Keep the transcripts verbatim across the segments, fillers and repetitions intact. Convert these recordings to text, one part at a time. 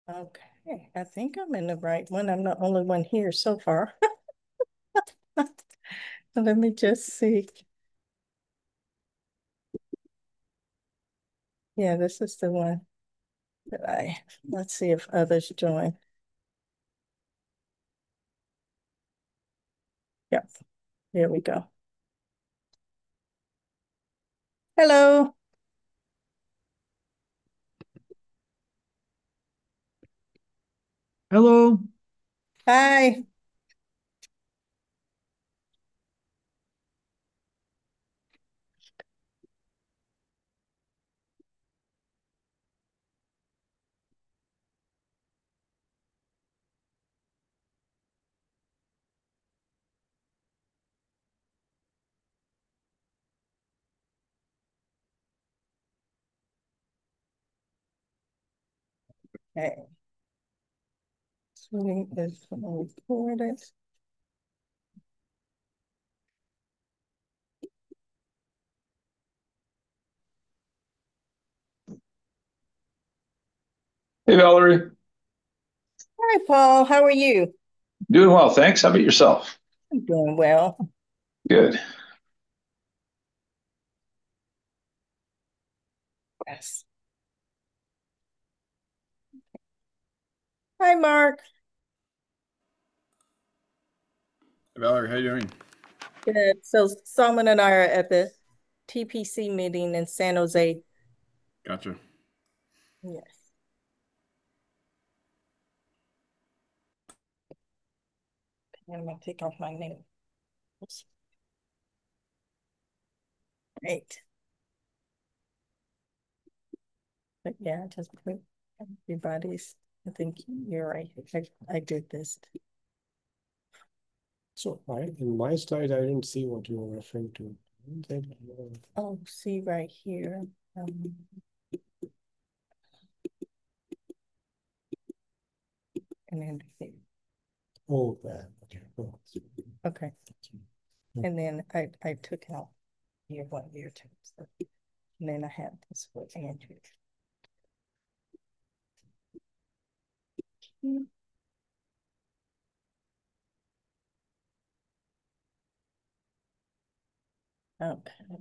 Okay, I think I'm in the right one. I'm the only one here so far. Let me just see. Yeah, this is the one that I, let's see if others join. Yep, here we go. Hello. Hello. Hi. Hey, swimming is recorded. Hey, Valerie. Hi, Paul. How are you? Doing well, thanks. How about yourself? I'm doing well. Good. Yes. Hi, Mark. Valerie, how you doing? Good. So Salman and I are at the T P C meeting in San Jose. Gotcha. Yes. I'm gonna take off my name. Oops. Great. But yeah, just put everybody's. I think you're right. I, I did this. So I, in my slide, I didn't see what you were referring to. Then, uh, Oh, see right here. Um, and then here. oh, that. Okay. Oh, Okay. And then I, I took out year one, year two. So, and then I had this with Andrew. Okay.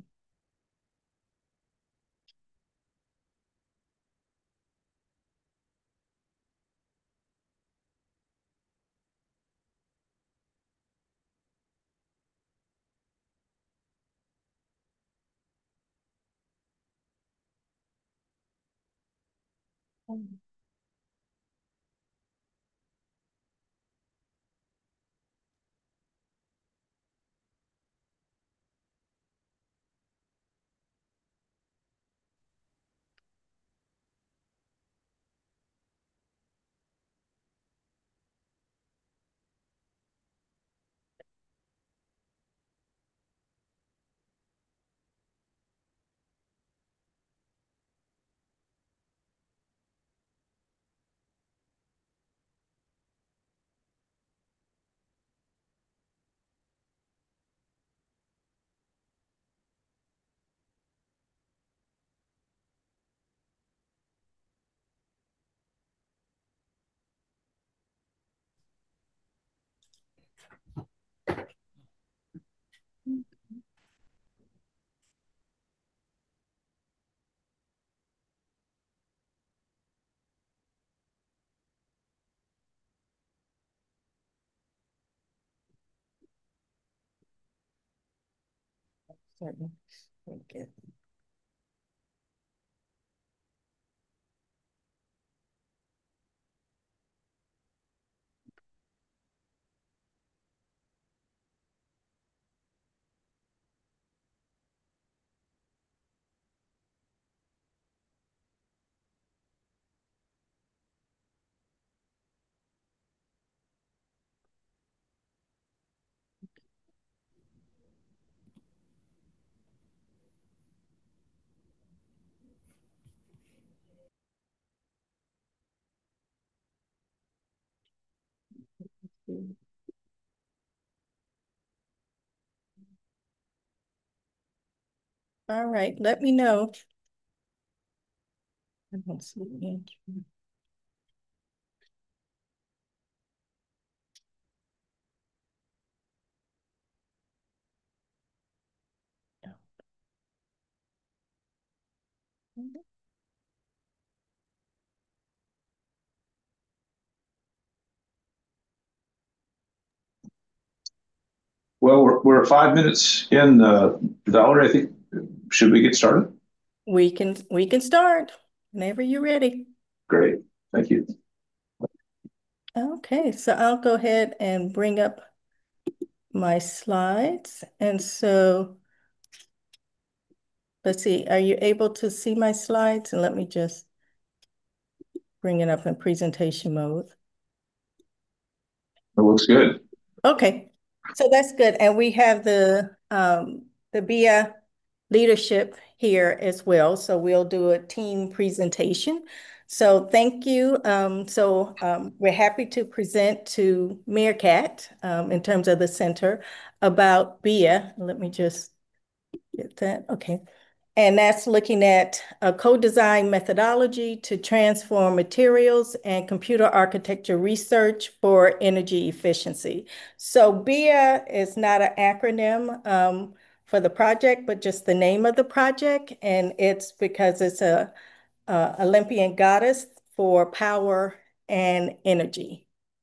Certain. Okay. All right, let me know. I don't see Andrew. Well, we're, we're five minutes in, uh, Valerie, I think, should we get started? We can, we can start whenever you're ready. Great, thank you. Okay, so I'll go ahead and bring up my slides. And so let's see, are you able to see my slides? And let me just bring it up in presentation mode. It looks good. Okay, so that's good. And we have the um, the B I A leadership here as well. So we'll do a team presentation. So thank you. Um, so um, we're happy to present to Meerkat um, in terms of the center about B I A. Let me just get that. Okay. And that's looking at a co-design methodology to transform materials and computer architecture research for energy efficiency. So B I A is not an acronym um, for the project, but just the name of the project. And it's because it's a, a Olympian goddess for power and energy.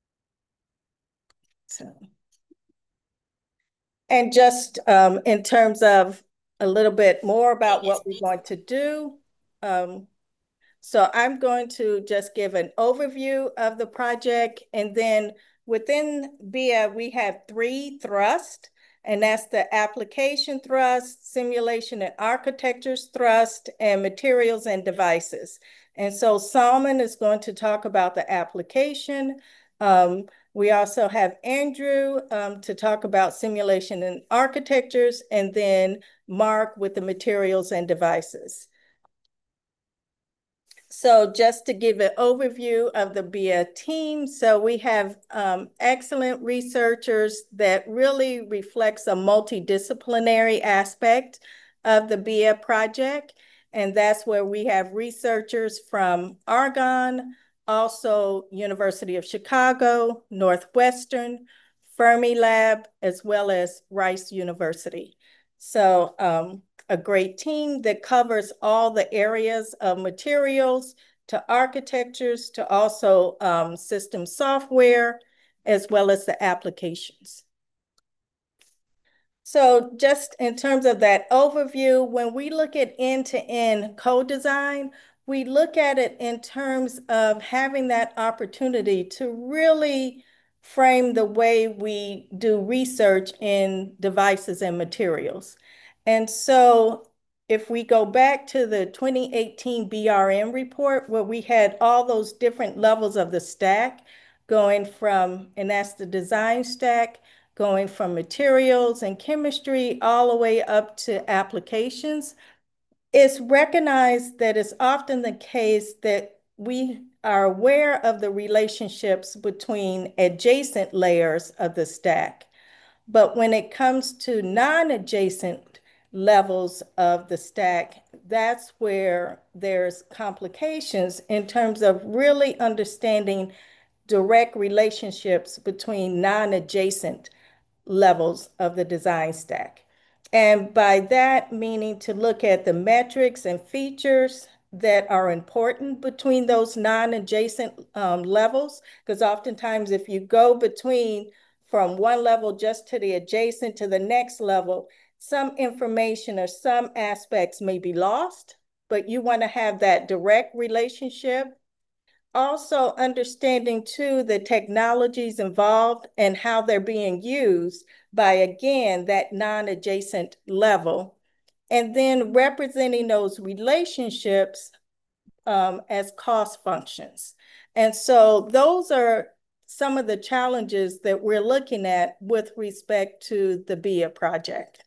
So. And just um, in terms of a little bit more about what we want to do. Um, so I'm going to just give an overview of the project, and then within B I A, we have three thrusts, and that's the application thrust, simulation and architectures thrust, and materials and devices. And so Salman is going to talk about the application. Um, we also have Andrew um, to talk about simulation and architectures, and then Mark with the materials and devices. So just to give an overview of the B I A team, so we have um, excellent researchers that really reflects a multidisciplinary aspect of the B I A project. And that's where we have researchers from Argonne, also University of Chicago, Northwestern, Fermilab, as well as Rice University. So um, a great team that covers all the areas of materials to architectures to also um, system software, as well as the applications. So just in terms of that overview, when we look at end-to-end co-design, we look at it in terms of having that opportunity to really frame the way we do research in devices and materials. And so if we go back to the twenty eighteen B R M report, where we had all those different levels of the stack going from, and that's the design stack, going from materials and chemistry all the way up to applications, it's recognized that it's often the case that we are aware of the relationships between adjacent layers of the stack. But when it comes to non-adjacent levels of the stack, that's where there's complications in terms of really understanding direct relationships between non-adjacent levels of the design stack. And by that meaning to look at the metrics and features that are important between those non-adjacent um, levels, because oftentimes if you go between from one level just to the adjacent to the next level, some information or some aspects may be lost, but you want to have that direct relationship. Also understanding too the technologies involved and how they're being used by, again, that non-adjacent level. And then representing those relationships um, as cost functions. And so those are some of the challenges that we're looking at with respect to the B I A project.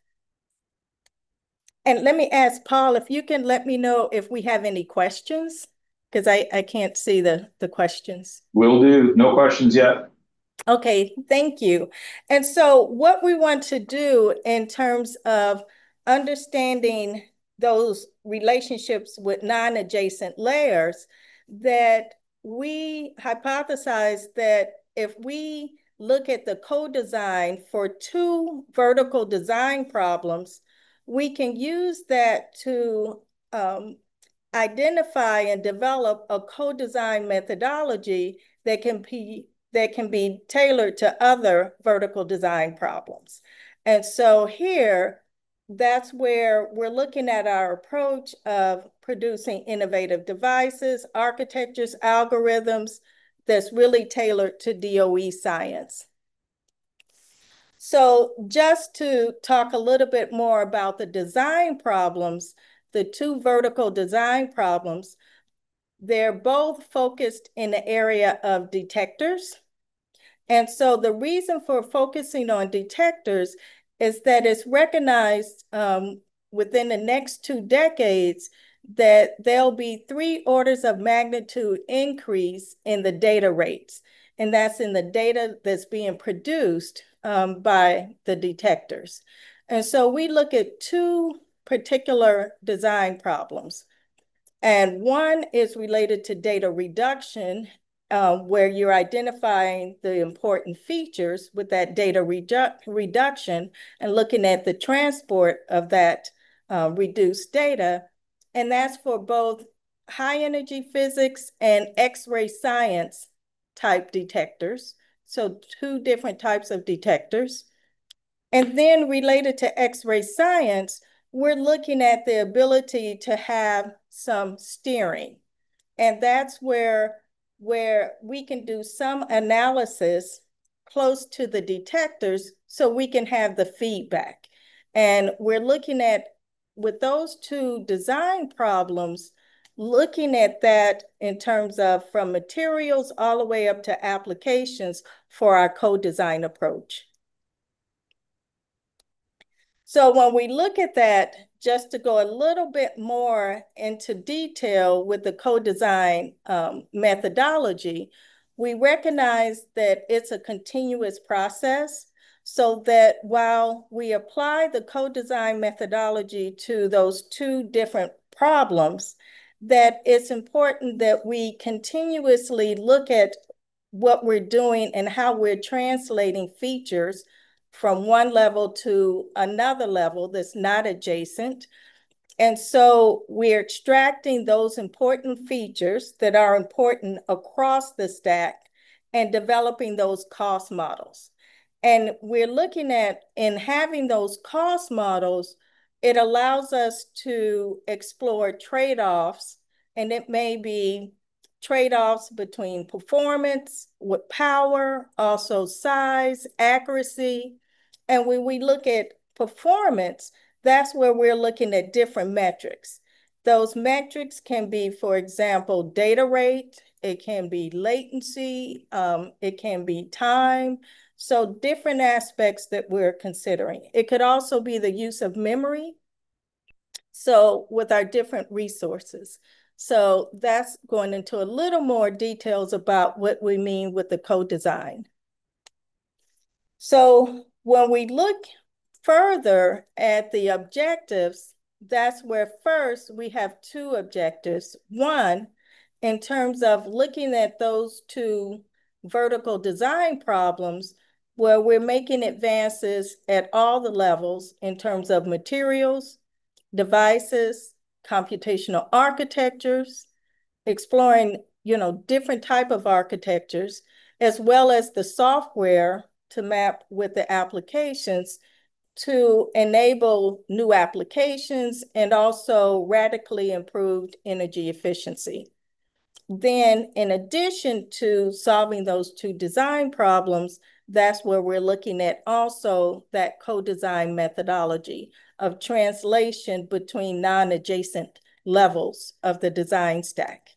And let me ask Paul, if you can let me know if we have any questions, because I, I can't see the, the questions. Will do. No questions yet. Okay, thank you. And so what we want to do in terms of understanding those relationships with non-adjacent layers, that we hypothesize that if we look at the co-design for two vertical design problems, we can use that to um, identify and develop a co-design methodology that can be that can be tailored to other vertical design problems. And so here, that's where we're looking at our approach of producing innovative devices, architectures, algorithms that's really tailored to D O E science. So just to talk a little bit more about the design problems, the two vertical design problems, they're both focused in the area of detectors. And so the reason for focusing on detectors is that it's recognized um, within the next two decades that there'll be three orders of magnitude increase in the data rates. And that's in the data that's being produced um, by the detectors. And so we look at two particular design problems. And one is related to data reduction, uh, where you're identifying the important features with that data redu reduction and looking at the transport of that uh, reduced data. And that's for both high energy physics and X-ray science type detectors. So two different types of detectors. And then related to X-ray science, we're looking at the ability to have some steering. And that's where, where we can do some analysis close to the detectors so we can have the feedback. And we're looking at, with those two design problems, looking at that in terms of from materials all the way up to applications for our co-design approach. So when we look at that, just to go a little bit more into detail with the co-design um, methodology, we recognize that it's a continuous process, so that while we apply the co-design methodology to those two different problems, that it's important that we continuously look at what we're doing and how we're translating features from one level to another level that's not adjacent. And so we're extracting those important features that are important across the stack and developing those cost models. And we're looking at, in having those cost models, it allows us to explore trade-offs, and it may be trade-offs between performance with power, also size, accuracy. And when we look at performance, that's where we're looking at different metrics. Those metrics can be, for example, data rate, it can be latency, um, it can be time. So different aspects that we're considering. It could also be the use of memory. So with our different resources. So that's going into a little more details about what we mean with the co-design. So when we look further at the objectives, that's where first we have two objectives. One, in terms of looking at those two vertical design problems, where we're making advances at all the levels in terms of materials, devices, computational architectures, exploring, you know, different type of architectures, as well as the software to map with the applications to enable new applications and also radically improved energy efficiency. Then, in addition to solving those two design problems, that's where we're looking at also that co-design methodology of translation between non-adjacent levels of the design stack.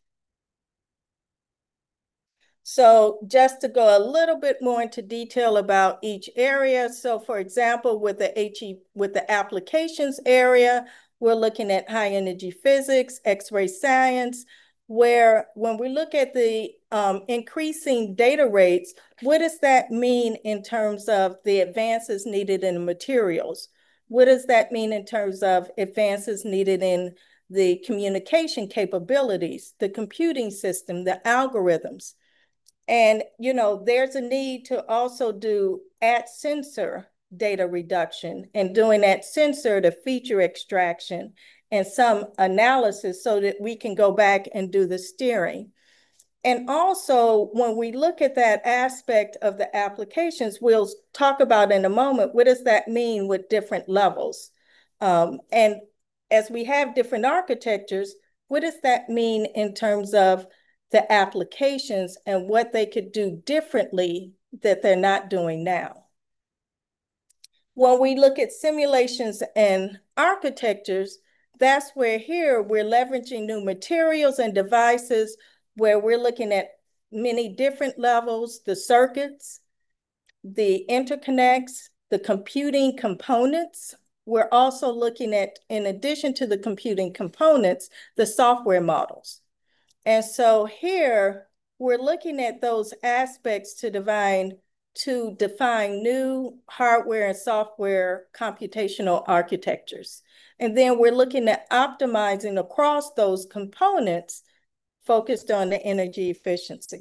So just to go a little bit more into detail about each area. So for example, with the HE, with the applications area, we're looking at high energy physics, X-ray science, where when we look at the um, increasing data rates, what does that mean in terms of the advances needed in the materials? What does that mean in terms of advances needed in the communication capabilities, the computing system, the algorithms? And, you know, there's a need to also do at sensor data reduction and doing at sensor the feature extraction and some analysis so that we can go back and do the steering. And also, when we look at that aspect of the applications, we'll talk about in a moment, what does that mean with different levels? Um, and as we have different architectures, what does that mean in terms of the applications and what they could do differently that they're not doing now? When we look at simulations and architectures, that's where here we're leveraging new materials and devices where we're looking at many different levels, the circuits, the interconnects, the computing components. We're also looking at, in addition to the computing components, the software models. And so here we're looking at those aspects to define to define new hardware and software computational architectures. And then we're looking at optimizing across those components focused on the energy efficiency.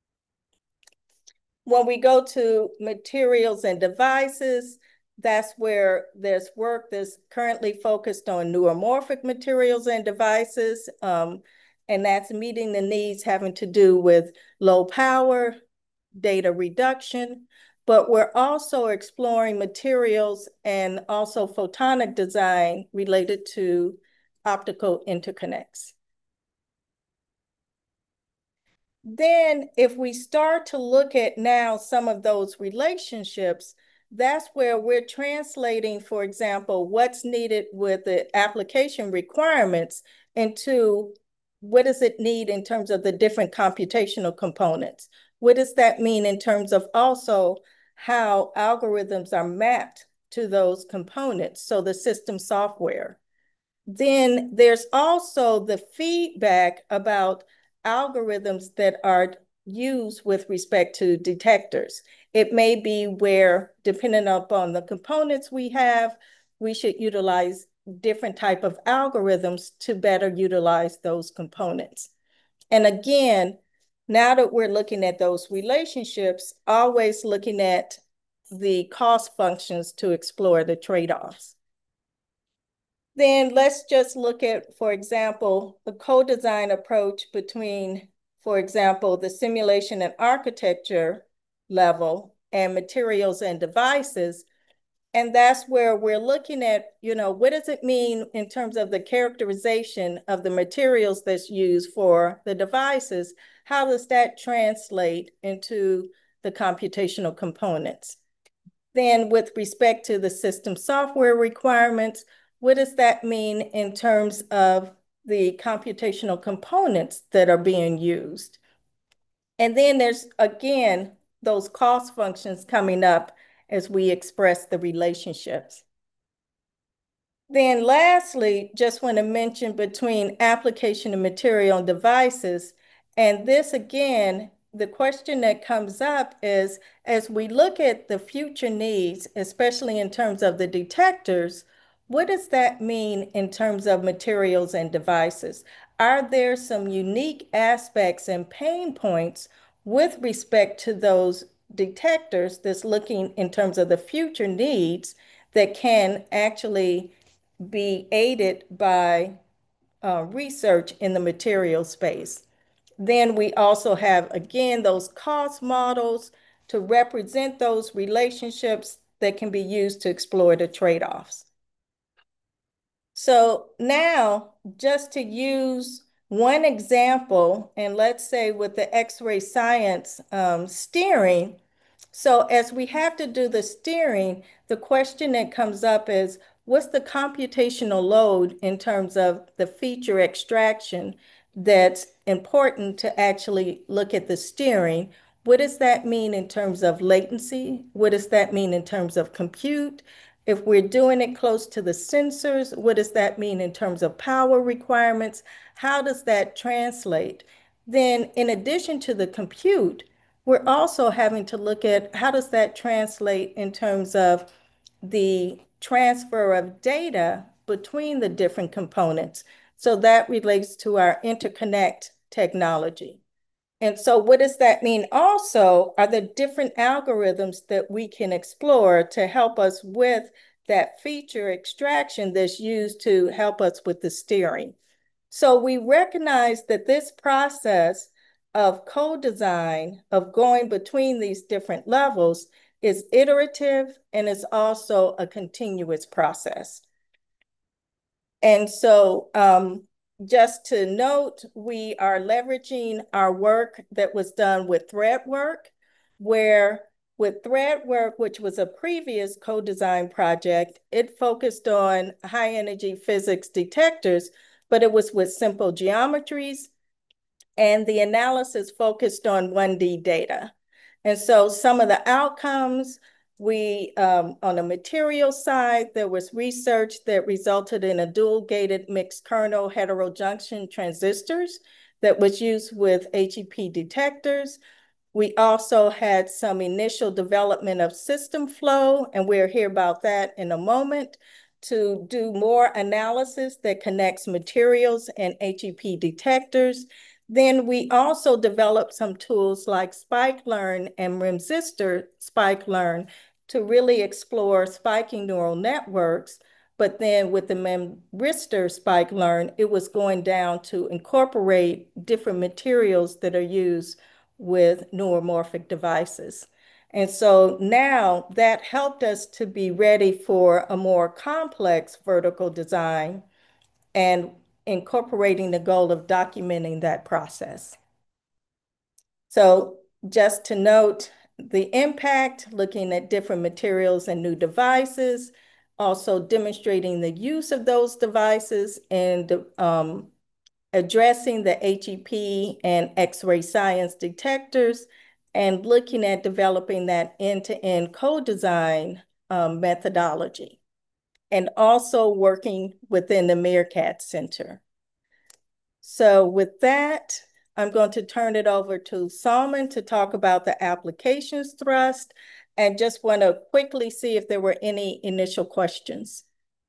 When we go to materials and devices, that's where there's work that's currently focused on neuromorphic materials and devices, um, and that's meeting the needs having to do with low power, data reduction, but we're also exploring materials and also photonic design related to optical interconnects. Then if we start to look at now some of those relationships, that's where we're translating, for example, what's needed with the application requirements into what does it need in terms of the different computational components? What does that mean in terms of also how algorithms are mapped to those components? So the system software. Then there's also the feedback about algorithms that are used with respect to detectors. It may be where, depending upon the components we have, we should utilize different type of algorithms to better utilize those components. And again, now that we're looking at those relationships, always looking at the cost functions to explore the trade-offs. Then let's just look at, for example, the co-design approach between, for example, the simulation and architecture level and materials and devices. And that's where we're looking at, you know, what does it mean in terms of the characterization of the materials that's used for the devices? How does that translate into the computational components? Then with respect to the system software requirements, what does that mean in terms of the computational components that are being used? And then there's, again, those cost functions coming up as we express the relationships. Then lastly, just want to mention between application and material and devices. And this, again, the question that comes up is, as we look at the future needs, especially in terms of the detectors, what does that mean in terms of materials and devices? Are there some unique aspects and pain points with respect to those detectors that's looking in terms of the future needs that can actually be aided by uh, research in the material space? Then we also have, again, those cost models to represent those relationships that can be used to explore the trade-offs. So now, just to use one example, and let's say with the X-ray science um, steering, so as we have to do the steering, the question that comes up is, what's the computational load in terms of the feature extraction that's important to actually look at the steering? What does that mean in terms of latency? What does that mean in terms of compute? If we're doing it close to the sensors, what does that mean in terms of power requirements? How does that translate? Then in addition to the compute, we're also having to look at how does that translate in terms of the transfer of data between the different components. So that relates to our interconnect technology. And so what does that mean also are the different algorithms that we can explore to help us with that feature extraction that's used to help us with the steering. So we recognize that this process of co-design, of going between these different levels, is iterative and is also a continuous process. And so um, just to note, we are leveraging our work that was done with ThreadWork, where with ThreadWork, which was a previous co-design project, it focused on high energy physics detectors, but it was with simple geometries, and the analysis focused on one D data. And so some of the outcomes, we, um, on the material side, there was research that resulted in a dual gated mixed kernel heterojunction transistors that was used with H E P detectors. We also had some initial development of system flow, and we'll hear about that in a moment, to do more analysis that connects materials and H E P detectors. Then we also developed some tools like SpikeLearn and Remsistor SpikeLearn to really explore spiking neural networks. But then with the Remsistor SpikeLearn, it was going down to incorporate different materials that are used with neuromorphic devices. And so now that helped us to be ready for a more complex vertical design and incorporating the goal of documenting that process. So just to note the impact, looking at different materials and new devices, also demonstrating the use of those devices and um, addressing the H E P and X-ray science detectors, and looking at developing that end-to-end co-design um, methodology, and also working within the Meerkat Center. So with that, I'm going to turn it over to Salman to talk about the applications thrust, and just want to quickly see if there were any initial questions.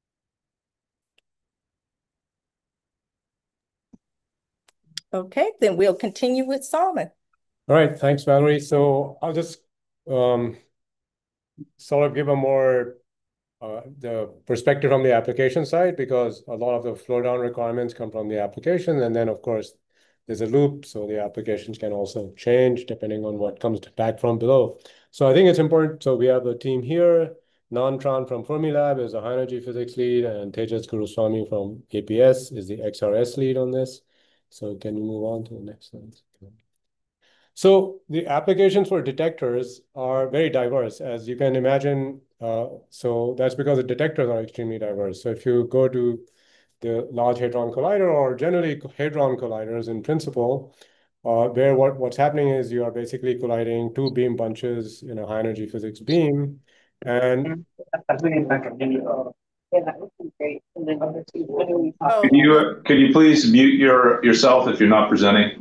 Okay, then we'll continue with Salman. All right, thanks, Valerie. So I'll just um, sort of give a more uh, the perspective from the application side, because a lot of the flow down requirements come from the application, and then of course there's a loop, so the applications can also change depending on what comes back from below. So I think it's important. So we have the team here. Nan Tran from Fermilab is a high energy physics lead, and Tejas Guruswamy from A P S is the X R S lead on this. So can you move on to the next slide? So the applications for detectors are very diverse, as you can imagine. Uh, so that's because the detectors are extremely diverse. So if you go to the Large Hadron Collider, or generally Hadron Colliders in principle, uh, where what, what's happening is you are basically colliding two beam bunches in a high energy physics beam. And Oh, Can you, uh, can you please mute your, yourself if you're not presenting?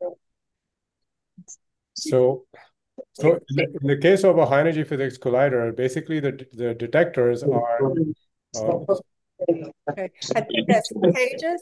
so, so in the case of a high energy physics collider, basically the, the detectors are, uh, okay. I think that's Tejas.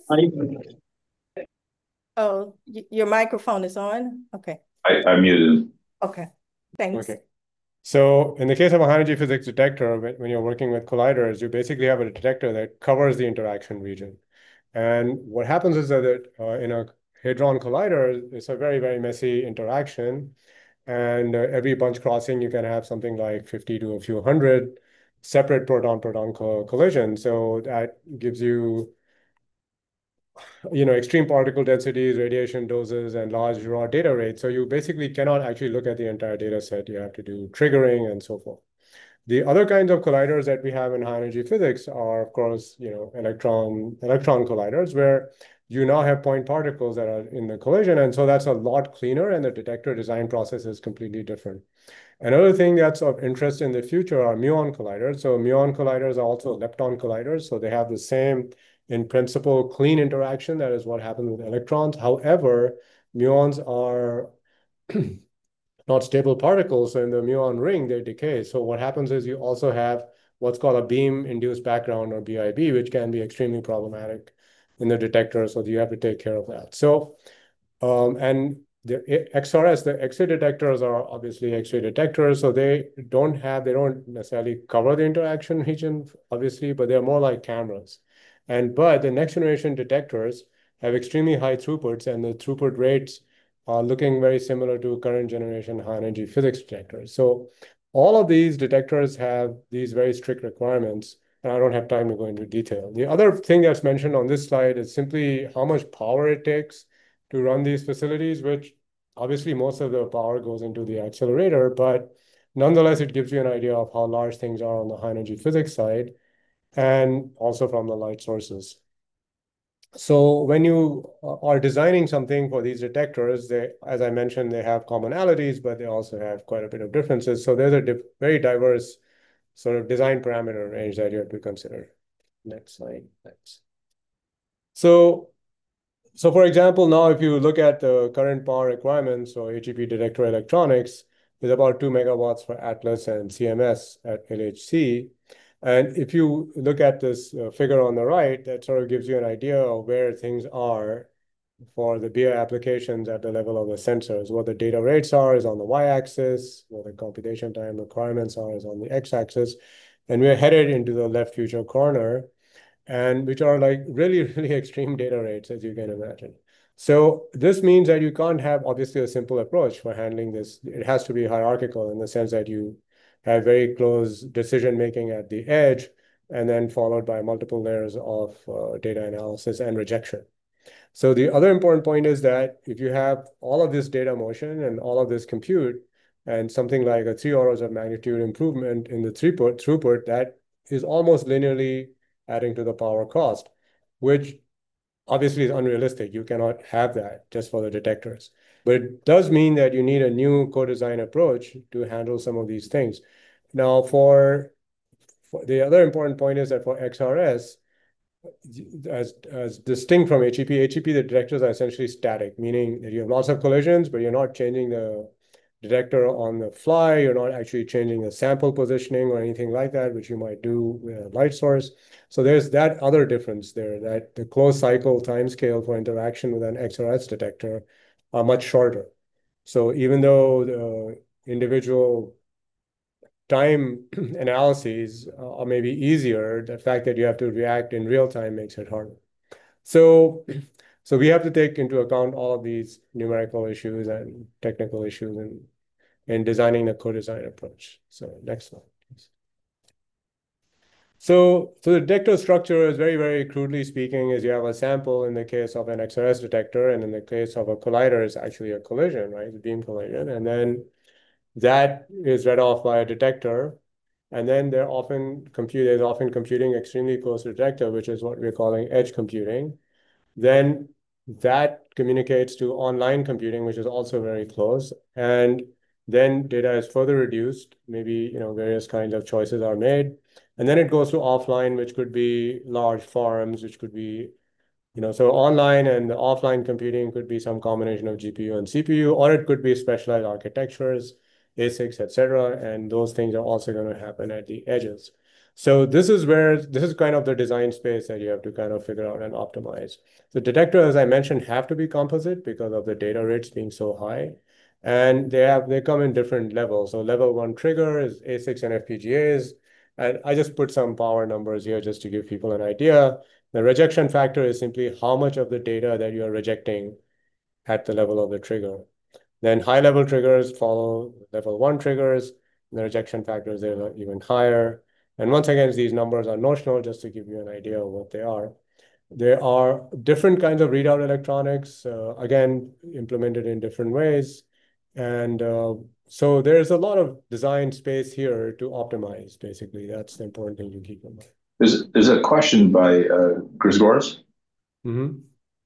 Oh, your microphone is on? Okay. I, I muted. Okay, thanks. okay. So in the case of a high energy physics detector, when you're working with colliders, you basically have a detector that covers the interaction region. And what happens is that uh, in a hadron collider, it's a very, very messy interaction. And uh, every bunch crossing, you can have something like fifty to a few hundred separate proton-proton co collisions. So that gives you you know, extreme particle densities, radiation doses, and large raw data rates. So you basically cannot actually look at the entire data set. You have to do triggering and so forth. The other kinds of colliders that we have in high energy physics are, of course, you know, electron electron colliders, where you now have point particles that are in the collision. And so that's a lot cleaner, and the detector design process is completely different. Another thing that's of interest in the future are muon colliders. So muon colliders are also lepton colliders. So they have the same, in principle, clean interaction. That is what happens with electrons. However, muons are not stable particles. So in the muon ring, they decay. So what happens is you also have what's called a beam-induced background, or B I B, which can be extremely problematic in the detector. So you have to take care of that. So, um, and the X R S, the X-ray detectors are obviously X-ray detectors, so they don't have, they don't necessarily cover the interaction region, obviously, but they're more like cameras. And but the next generation detectors have extremely high throughputs, and the throughput rates are looking very similar to current generation high energy physics detectors. So all of these detectors have these very strict requirements, and I don't have time to go into detail. The other thing that's mentioned on this slide is simply how much power it takes to run these facilities, which obviously most of the power goes into the accelerator, but nonetheless, it gives you an idea of how large things are on the high energy physics side and also from the light sources. So when you are designing something for these detectors, they, as I mentioned, they have commonalities, but they also have quite a bit of differences. So there's a di very diverse sort of design parameter range that you have to consider. Next slide, thanks. So, so for example, now if you look at the current power requirements, so H E P detector electronics is about two megawatts for Atlas and C M S at L H C. And if you look at this uh, figure on the right, that sort of gives you an idea of where things are for the B I applications at the level of the sensors. What the data rates are is on the y-axis, what the computation time requirements are is on the x-axis. And we're headed into the left future corner, and which are like really, really extreme data rates, as you can imagine. So this means that you can't have obviously a simple approach for handling this. It has to be hierarchical in the sense that you have very close decision-making at the edge, and then followed by multiple layers of uh, data analysis and rejection. So the other important point is that if you have all of this data motion and all of this compute, and something like a three orders of magnitude improvement in the throughput, throughput that is almost linearly adding to the power cost, which obviously is unrealistic. You cannot have that just for the detectors. But it does mean that you need a new co-design approach to handle some of these things. Now, for, for the other important point is that for X R S, as, as distinct from H E P, H E P, the detectors are essentially static, meaning that you have lots of collisions, but you're not changing the detector on the fly. You're not actually changing the sample positioning or anything like that, which you might do with a light source. So there's that other difference there, that the closed cycle timescale for interaction with an X R S detector are much shorter. So even though the individual time analyses are maybe easier, the fact that you have to react in real time makes it harder. So, so we have to take into account all of these numerical issues and technical issues in, in designing the co-design approach. So next slide, please. So, so the detector structure is very, very crudely speaking, is you have a sample in the case of an X R S detector, and in the case of a collider, it's actually a collision, right? It's a beam collision. And then that is read off by a detector. And then they're often compute, there's often computing extremely close to the detector, which is what we're calling edge computing. Then that communicates to online computing, which is also very close. And then data is further reduced. Maybe, you know, various kinds of choices are made. And then it goes to offline, which could be large farms, which could be, you know, so online and offline computing could be some combination of G P U and C P U, or it could be specialized architectures, A SICs, et cetera. And those things are also going to happen at the edges. So this is where, this is kind of the design space that you have to kind of figure out and optimize. The detectors, as I mentioned, have to be composite because of the data rates being so high. And they have, they come in different levels. So level one trigger is A SICs and F P G As. And I just put some power numbers here just to give people an idea. The rejection factor is simply how much of the data that you are rejecting at the level of the trigger. Then high-level triggers follow level one triggers. The rejection factors are even higher. And once again, these numbers are notional just to give you an idea of what they are. There are different kinds of readout electronics, uh, again, implemented in different ways. And uh, so there's a lot of design space here to optimize, basically. That's the important thing to keep in mind. There's, there's a question by uh, Grigoris. Mm-hmm.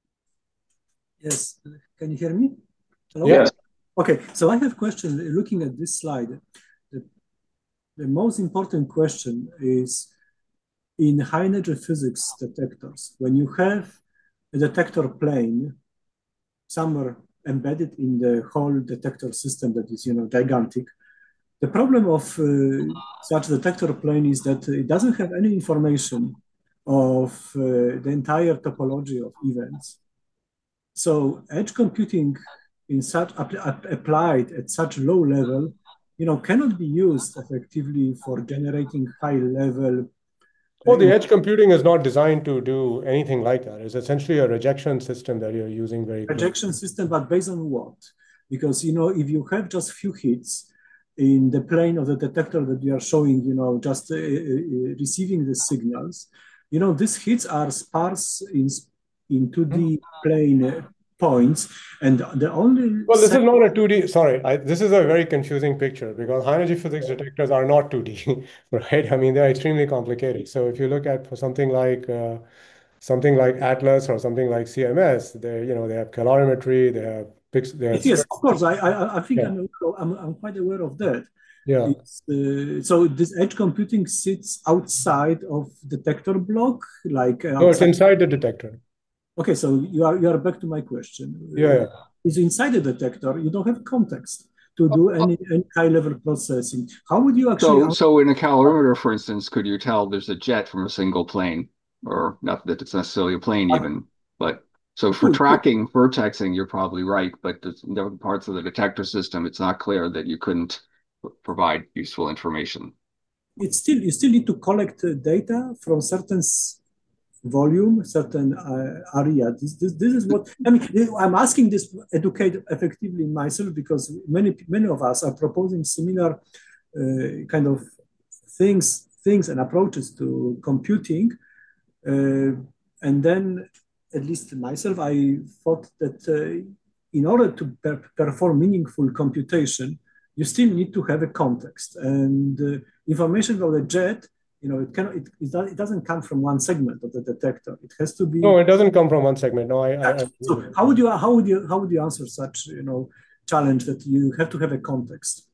Yes, can you hear me? Hello? Yes. Okay, so I have a question. Looking at this slide, the, the most important question is in high energy physics detectors, when you have a detector plane somewhere embedded in the whole detector system that is, you know, gigantic, the problem of uh, such detector plane is that it doesn't have any information of uh, the entire topology of events. So edge computing in such applied at such low level, you know, cannot be used effectively for generating high level. Well, the edge computing is not designed to do anything like that. It's essentially a rejection system that you're using very quickly. Rejection system, but based on what? Because, you know, if you have just few hits in the plane of the detector that you are showing, you know, just uh, uh, receiving the signals, you know, these hits are sparse in, in two D plane uh, points, and the only well, this is not a two D. Sorry, I, this is a very confusing picture because high energy physics detectors are not two D, right? I mean, they're extremely complicated. So if you look at for something like uh, something like Atlas or something like C M S, they you know they have calorimetry, they have pix, they have yes, of course. I I, I think yeah. I'm, I'm I'm quite aware of that. Yeah. Uh, so this edge computing sits outside of detector block, like uh, no, it's inside the detector. Okay, so you are you are back to my question. Yeah, yeah. Is inside the detector, you don't have context to do any, any high level processing. How would you actually? So, so in a calorimeter, for instance, could you tell there's a jet from a single plane, or not that it's necessarily a plane even, but so for tracking, vertexing, you're probably right, but in different parts of the detector system, it's not clear that you couldn't provide useful information. It's still you still need to collect uh, data from certain volume, certain uh, area. This, this this is what I mean. I'm asking this to educate effectively myself because many many of us are proposing similar uh, kind of things things and approaches to computing, uh, and then at least myself, I thought that uh, in order to per perform meaningful computation, you still need to have a context and uh, information about the jet. You know, it cannot. It, it doesn't come from one segment of the detector. It has to be. No, it doesn't come from one segment. No, I. I, I so how would you how would you how would you answer such you know challenge that you have to have a context?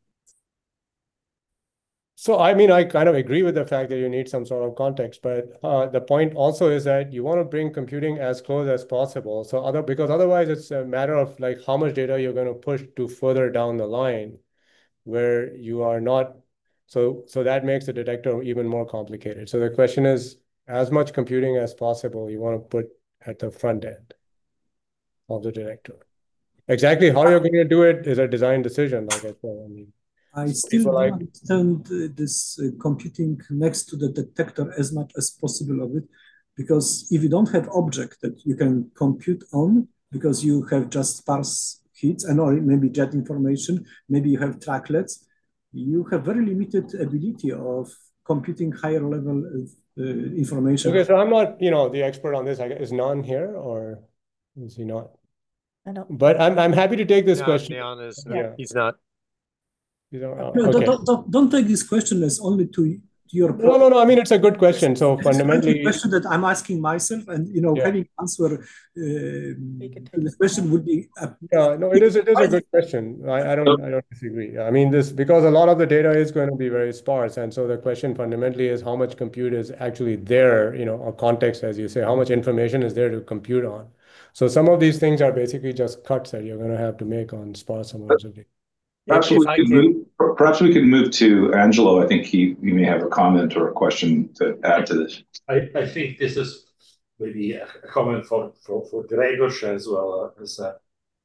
So I mean, I kind of agree with the fact that you need some sort of context, but uh, the point also is that you want to bring computing as close as possible. So other because otherwise it's a matter of like how much data you're going to push to further down the line, where you are not. So, so that makes the detector even more complicated. So the question is, as much computing as possible, you want to put at the front end of the detector. Exactly how you're going to do it is a design decision, like I said. I mean, I still don't like... understand uh, this uh, computing next to the detector as much as possible of it, because if you don't have object that you can compute on, because you have just sparse hits and or maybe jet information, maybe you have tracklets, you have very limited ability of computing higher level of, uh, information. Okay, so I'm not, you know, the expert on this. Is Nan here or is he not? I don't. But I'm I'm happy to take this no, question. Nan is, yeah. He's not. You don't, uh, no, okay. don't, don't, don't take this question as only to your no, no, no. I mean, it's a good question. So this fundamentally, is a question that I'm asking myself, and you know, yeah. having answer uh, this question would be. A, yeah, no, it is. It is a good question. I, I don't. I don't disagree. I mean, this because a lot of the data is going to be very sparse, and so the question fundamentally is how much compute is actually there. You know, or context, as you say, how much information is there to compute on. So some of these things are basically just cuts that you're going to have to make on sparse amounts of data. Perhaps we, could move, perhaps we could move to Angelo. I think he, he may have a comment or a question to add to this. I, I think this is maybe a comment for, for, for Grzegorz as well as uh,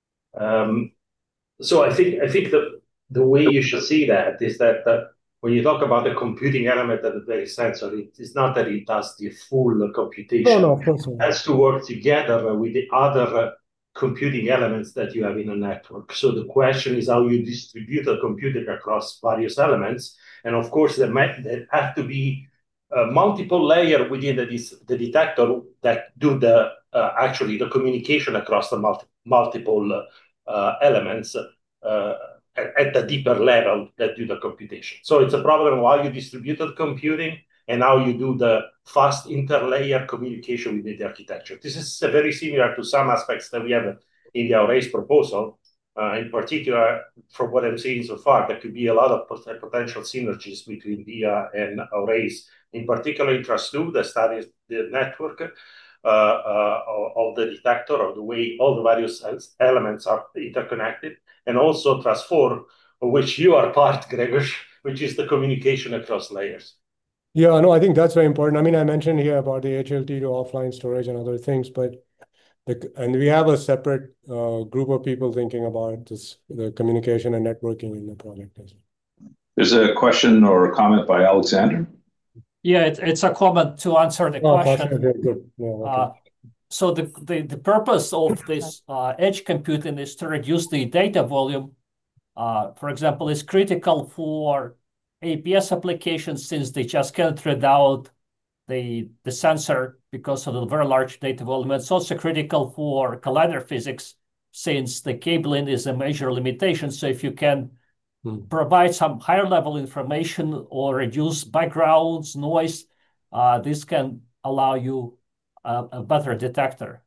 um, so I think I think the the way you should see that is that uh, when you talk about the computing element of the very sensor, it is not that it does the full computation. No, no, of course not. It has to work together with the other uh, computing elements that you have in a network. So the question is how you distribute the computing across various elements. And of course, there, might, there have to be uh, multiple layers within the, the detector that do the uh, actually the communication across the multi, multiple uh, elements uh, at, at the deeper level that do the computation. So it's a problem of how you distribute the computing and how you do the fast interlayer communication within the architecture. This is uh, very similar to some aspects that we have in the Arrays proposal. Uh, in particular, from what I'm seeing so far, there could be a lot of pot potential synergies between V I A and Arrays. In particular, in TrustLoop, that studies the network uh, uh, of the detector, of the way all the various elements are interconnected, and also Trust four, of which you are part, Grzegorz, which is the communication across layers. Yeah, no, I think that's very important. I mean, I mentioned here about the H L T to offline storage and other things, but The, and we have a separate uh, group of people thinking about this, the communication and networking in the project as well. There's a question or a comment by Alexander. Yeah, it, it's a comment to answer the Oh, question. okay, good. Yeah, okay. Uh, so the, the, the purpose of this uh, edge computing is to reduce the data volume. Uh, for example, it's critical for A P S applications since they just can't read out the, the sensor because of the very large data volume. It's also critical for collider physics since the cabling is a major limitation. So if you can hmm. provide some higher level information or reduce backgrounds, noise, uh, this can allow you a, a better detector.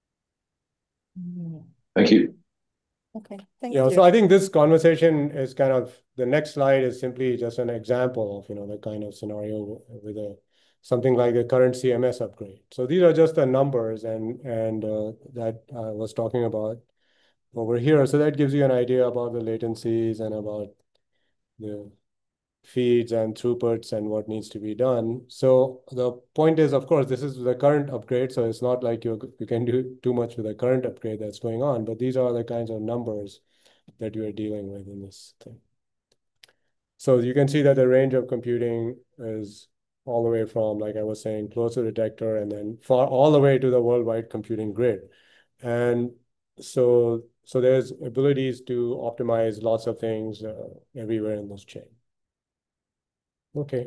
Thank you. Okay, thank Yeah, you. so I think this conversation is kind of, the next slide is simply just an example of, you know, the kind of scenario with a something like the current C M S upgrade. So these are just the numbers and and uh, that I was talking about over here. So that gives you an idea about the latencies and about the feeds and throughputs and what needs to be done. So the point is, of course, this is the current upgrade. So it's not like you you can do too much with the current upgrade that's going on, but these are the kinds of numbers that you are dealing with in this thing. So you can see that the range of computing is all the way from, like I was saying, close to detector and then far all the way to the worldwide computing grid. And so, so there's abilities to optimize lots of things uh, everywhere in this chain. Okay.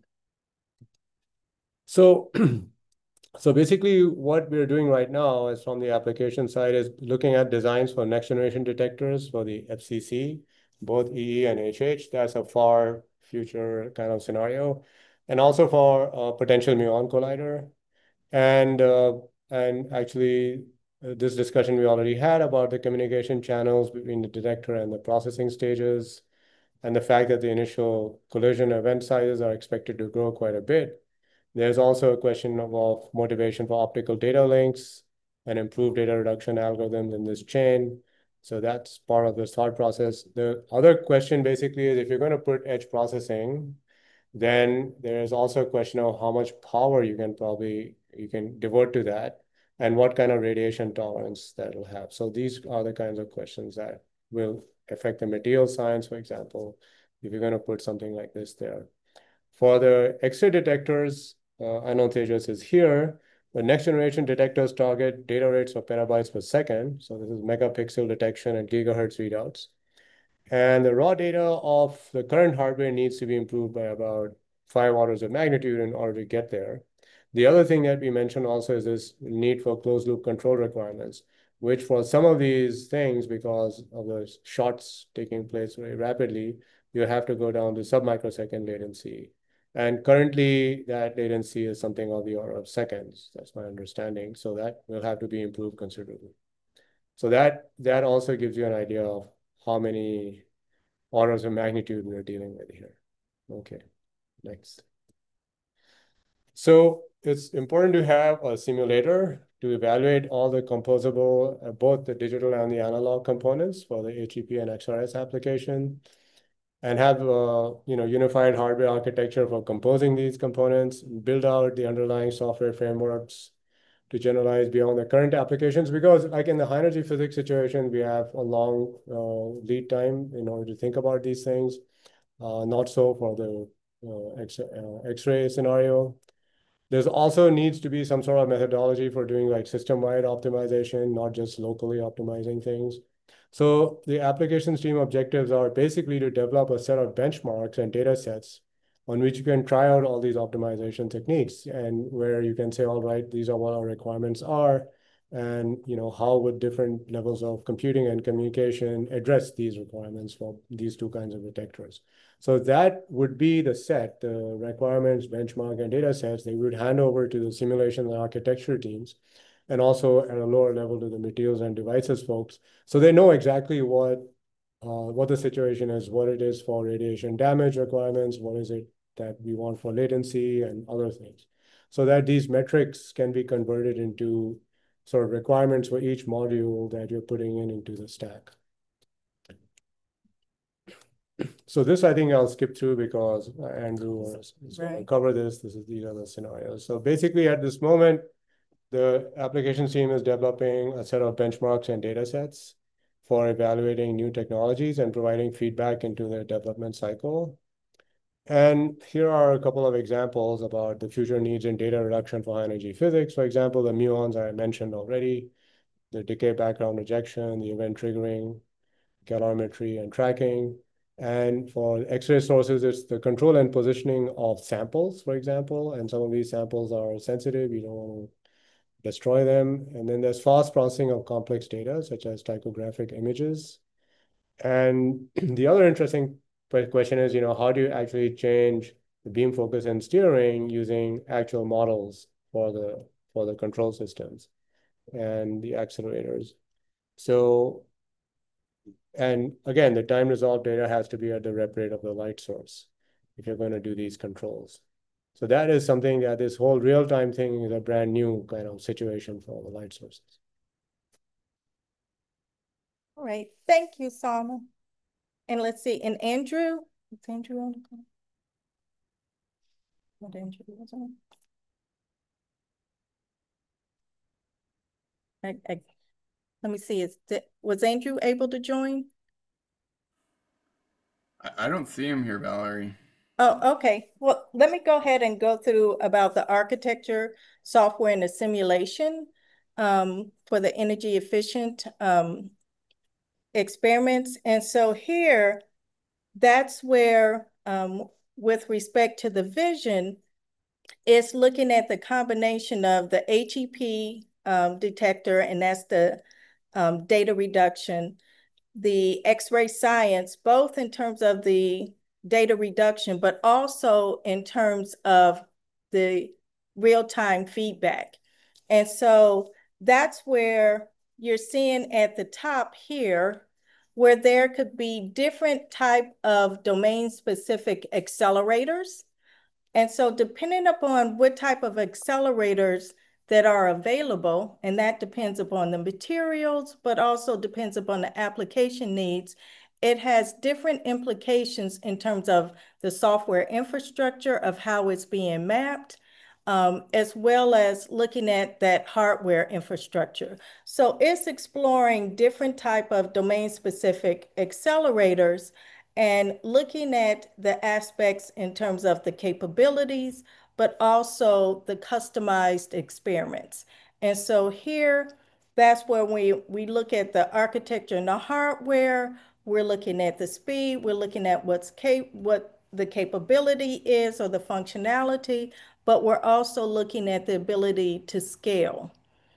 So, so basically what we're doing right now is from the application side is looking at designs for next generation detectors for the F C C, both E E and H H. That's a far future kind of scenario. And also for a potential muon collider. And, uh, and actually uh, this discussion we already had about the communication channels between the detector and the processing stages, and the fact that the initial collision event sizes are expected to grow quite a bit. There's also a question of, of motivation for optical data links and improved data reduction algorithms in this chain. So that's part of this thought process. The other question basically is if you're going to put edge processing, then there's also a question of how much power you can probably, you can devote to that and what kind of radiation tolerance that will have. So these are the kinds of questions that will affect the material science, for example, if you're going to put something like this there. For the X-ray detectors, uh, I know Tejas is here, but next generation detectors target data rates of petabytes per second. So this is megapixel detection and gigahertz readouts. And the raw data of the current hardware needs to be improved by about five orders of magnitude in order to get there. The other thing that we mentioned also is this need for closed loop control requirements, which for some of these things, because of the shots taking place very rapidly, you have to go down to sub-microsecond latency. And currently, that latency is something of the order of seconds. That's my understanding. So that will have to be improved considerably. So that, that also gives you an idea of how many orders of magnitude we're dealing with here. Okay, next. So it's important to have a simulator to evaluate all the composable, uh, both the digital and the analog components for the H E P and X R S application, and have a you know, unified hardware architecture for composing these components, build out the underlying software frameworks to generalize beyond the current applications, because like in the high energy physics situation, we have a long uh, lead time in order to think about these things. Uh, not so for the uh, X, uh, X-ray scenario. There's also needs to be some sort of methodology for doing like system-wide optimization, not just locally optimizing things. So the applications team objectives are basically to develop a set of benchmarks and data sets on which you can try out all these optimization techniques, and where you can say, all right, these are what our requirements are, and you know, how would different levels of computing and communication address these requirements for these two kinds of detectors. So that would be the set, the requirements, benchmark, and data sets they would hand over to the simulation and architecture teams, and also at a lower level to the materials and devices folks. So they know exactly what uh, what the situation is, what it is for radiation damage requirements, what is it that we want for latency and other things. So that these metrics can be converted into sort of requirements for each module that you're putting in into the stack. So this, I think I'll skip through because Andrew is going to cover this. This is, these are the scenarios. So basically at this moment, the applications team is developing a set of benchmarks and data sets for evaluating new technologies and providing feedback into the development cycle. And here are a couple of examples about the future needs in data reduction for high-energy physics. For example, the muons I mentioned already, the decay background rejection, the event triggering, calorimetry, and tracking. And for X-ray sources, it's the control and positioning of samples, for example. And some of these samples are sensitive. You don't want to destroy them. And then there's fast processing of complex data, such as tychographic images. And the other interesting question is, you know, how do you actually change the beam focus and steering using actual models for the for the control systems and the accelerators? So, and again, the time resolved data has to be at the rep rate of the light source if you're going to do these controls. So that is something that this whole real-time thing is a brand new kind of situation for the light sources. All right, thank you, Salman. And let's see, and Andrew, is Andrew on the call? What Andrew was on? I, I, let me see, is that, was Andrew able to join? I, I don't see him here, Valerie. Oh, okay. Well, let me go ahead and go through about the architecture, software, and the simulation um, for the energy efficient um, experiments. And so here, that's where, um, with respect to the vision, it's looking at the combination of the H E P um, detector, and that's the um, data reduction, the X-ray science, both in terms of the data reduction, but also in terms of the real-time feedback. And so that's where you're seeing at the top here, where there could be different type of domain-specific accelerators. And so depending upon what type of accelerators that are available, and that depends upon the materials, but also depends upon the application needs, it has different implications in terms of the software infrastructure of how it's being mapped, um, as well as looking at that hardware infrastructure. So it's exploring different type of domain-specific accelerators and looking at the aspects in terms of the capabilities, but also the customized experiments. And so here, that's where we, we look at the architecture and the hardware. We're looking at the speed. We're looking at what's cap what the capability is or the functionality, but we're also looking at the ability to scale.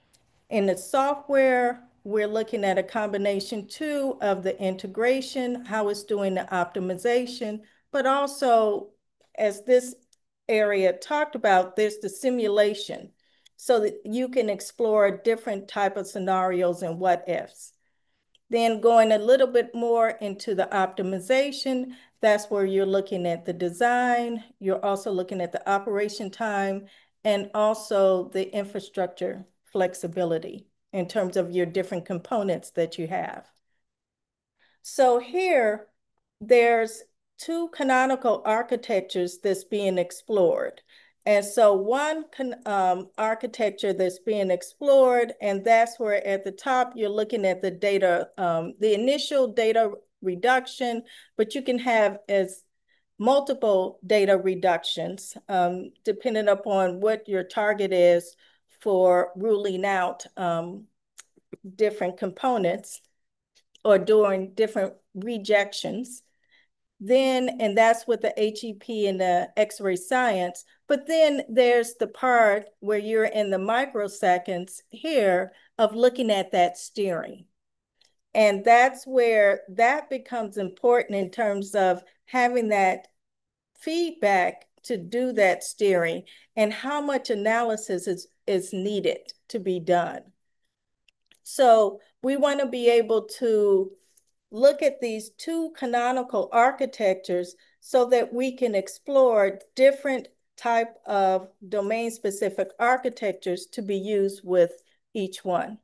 In the software, we're looking at a combination too of the integration, how it's doing the optimization, but also, as this area talked about, there's the simulation so that you can explore different type of scenarios and what ifs. Then going a little bit more into the optimization, that's where you're looking at the design, you're also looking at the operation time, and also the infrastructure flexibility in terms of your different components that you have. So here, there's two canonical architectures that's being explored. And so one um, architecture that's being explored, and that's where at the top, you're looking at the data, um, the initial data reduction, but you can have as multiple data reductions, um, depending upon what your target is for ruling out um, different components or doing different rejections. Then, and that's with the H E P and the X-ray science, but then there's the part where you're in the microseconds here of looking at that steering. And that's where that becomes important in terms of having that feedback to do that steering and how much analysis is, is needed to be done. So we want to be able to look at these two canonical architectures so that we can explore different type of domain-specific architectures to be used with each one.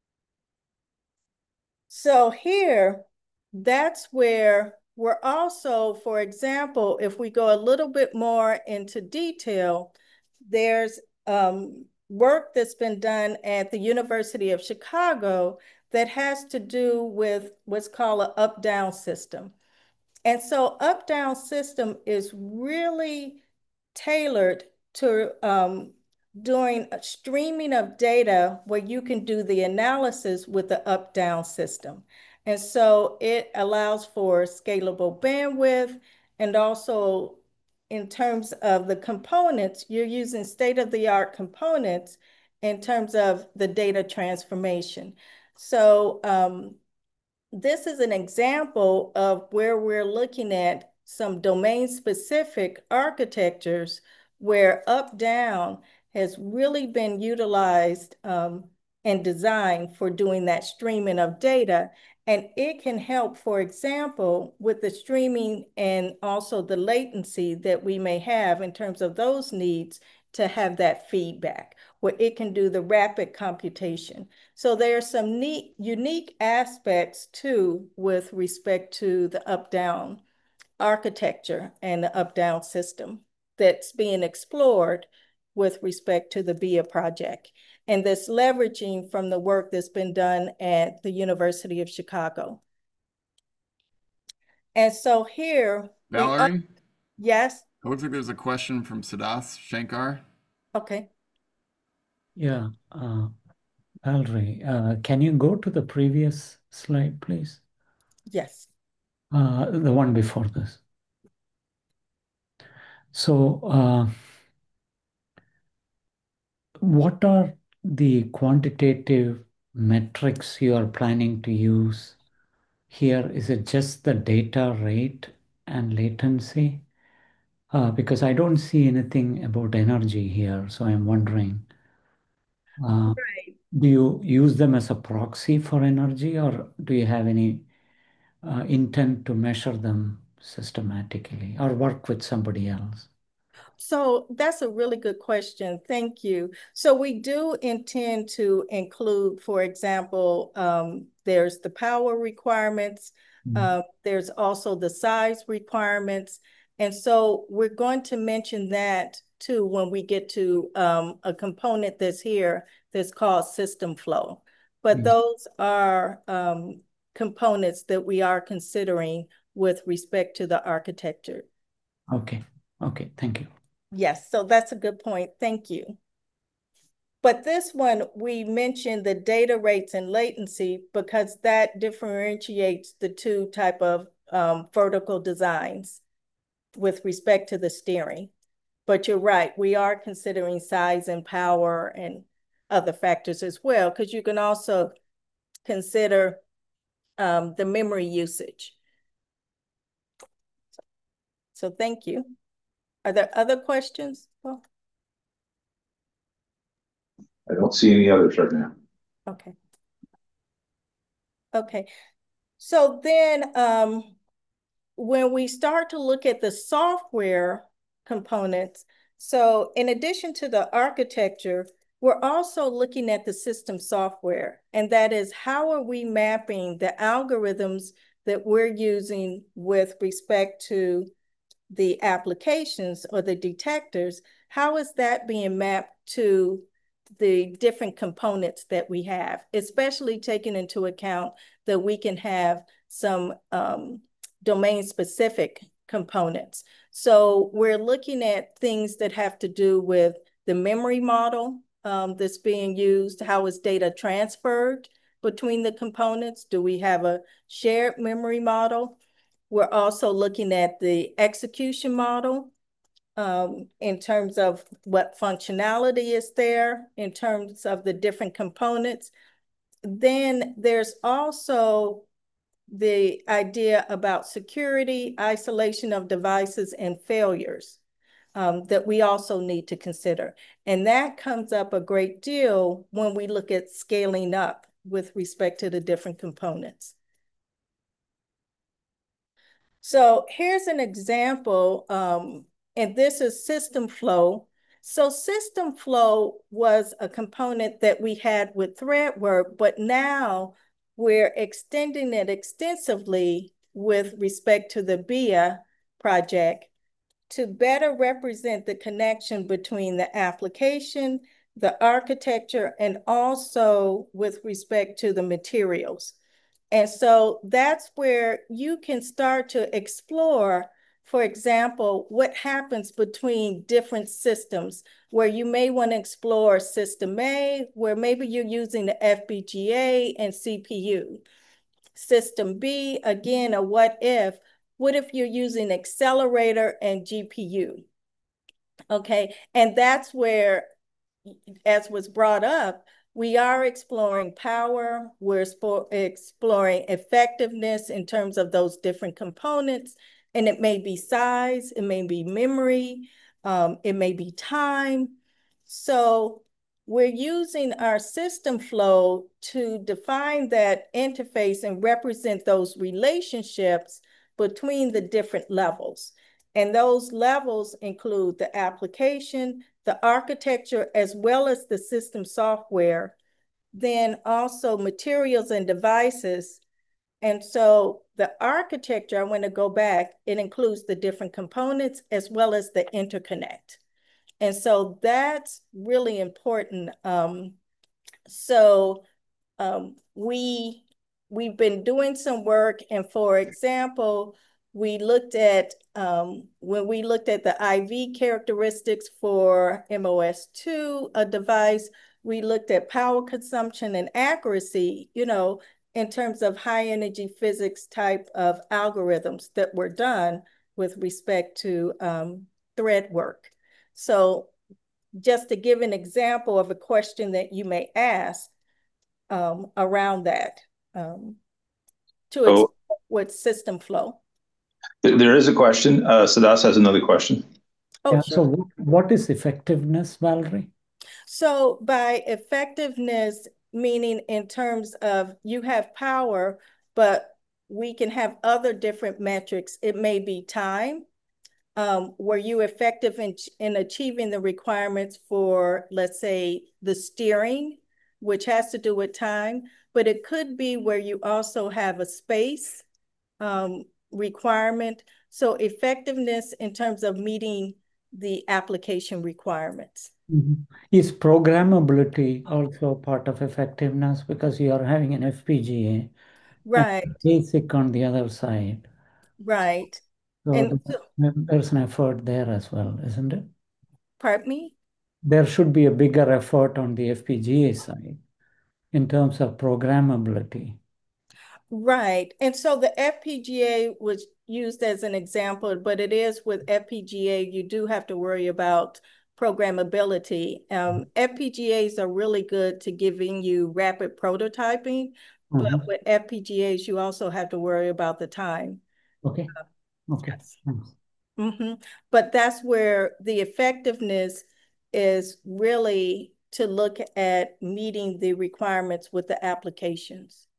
So here, that's where we're also, for example, if we go a little bit more into detail, there's um, work that's been done at the University of Chicago that has to do with what's called an up-down system. And so up-down system is really tailored to um, doing a streaming of data where you can do the analysis with the up-down system. And so it allows for scalable bandwidth, and also in terms of the components, you're using state-of-the-art components in terms of the data transformation. So um, this is an example of where we're looking at some domain-specific architectures where up-down has really been utilized um, and designed for doing that streaming of data. And it can help, for example, with the streaming and also the latency that we may have in terms of those needs to have that feedback, where it can do the rapid computation. So there are some neat, unique aspects too with respect to the up-down architecture and the up-down system that's being explored with respect to the B I A project. And this leveraging from the work that's been done at the University of Chicago. And so here, Valerie? we, yes? It looks like there's a question from Siddharth Shankar. Okay. Yeah, uh, Valerie, uh, can you go to the previous slide, please? Yes. Uh, the one before this. So, uh, what are the quantitative metrics you are planning to use here? Is it just the data rate and latency? Uh, because I don't see anything about energy here, so I'm wondering, uh, Right. do you use them as a proxy for energy, or do you have any uh, intent to measure them systematically or work with somebody else? So that's a really good question. Thank you. So we do intend to include, for example, um, there's the power requirements. Mm. Uh, there's also the size requirements. And so we're going to mention that too when we get to um, a component that's here that's called system flow. But Mm. those are um, components that we are considering with respect to the architecture. Okay. Okay. Thank you. Yes, so that's a good point. Thank you. But this one, we mentioned the data rates and latency because that differentiates the two type of um, vertical designs with respect to the steering. But you're right, we are considering size and power and other factors as well, because you can also consider um, the memory usage. So, so thank you. Are there other questions? Well, I don't see any others right now. okay. Okay. So then um, when we start to look at the software components, so in addition to the architecture, we're also looking at the system software, and that is how are we mapping the algorithms that we're using with respect to the applications or the detectors, how is that being mapped to the different components that we have, especially taking into account that we can have some um, domain-specific components. So we're looking at things that have to do with the memory model um, that's being used. How is data transferred between the components? Do we have a shared memory model? We're also looking at the execution model um, in terms of what functionality is there, in terms of the different components. Then there's also the idea about security, isolation of devices, and failures um, that we also need to consider. And that comes up a great deal when we look at scaling up with respect to the different components. So here's an example, um, and this is system flow. So system flow was a component that we had with ThreadWork, but now we're extending it extensively with respect to the B I A project to better represent the connection between the application, the architecture, and also with respect to the materials. And so that's where you can start to explore, for example, what happens between different systems, where you may want to explore system A, where maybe you're using the F P G A and C P U. System B, again, a what if, what if you're using accelerator and G P U? Okay, and that's where, as was brought up, we are exploring power, we're exploring effectiveness in terms of those different components, and it may be size, it may be memory, um, it may be time. So we're using our system flow to define that interface and represent those relationships between the different levels. And those levels include the application, the architecture, as well as the system software, then also materials and devices. And so the architecture, I want to go back, it includes the different components as well as the interconnect. And so that's really important. Um, so um, we, we've been doing some work, and for example, we looked at, um, when we looked at the I V characteristics for M O S two, a device, we looked at power consumption and accuracy, you know, in terms of high energy physics type of algorithms that were done with respect to um, thread work. So just to give an example of a question that you may ask um, around that, um, to Oh. explore with system flow. There is a question. Uh, Siddharth has another question. Oh, Yeah, sure. so what, what is effectiveness, Valerie? So by effectiveness, meaning in terms of you have power, but we can have other different metrics. It may be time. Um, were you effective in, in achieving the requirements for, let's say, the steering, which has to do with time, but it could be where you also have a space um, requirement. So effectiveness in terms of meeting the application requirements. Mm-hmm. Is programmability also part of effectiveness, because you are having an F P G A Right, and basic on the other side? right. So And th- so, there's an effort there as well, isn't it? pardon me? There should be a bigger effort on the F P G A side in terms of programmability. Right. And so the F P G A was used as an example, but it is with F P G A, you do have to worry about programmability. Um, F P G As are really good to giving you rapid prototyping, Mhm. but with F P G As, you also have to worry about the time. Okay. Okay. Yes. Thanks. Mm-hmm. But that's where the effectiveness is really to look at meeting the requirements with the applications.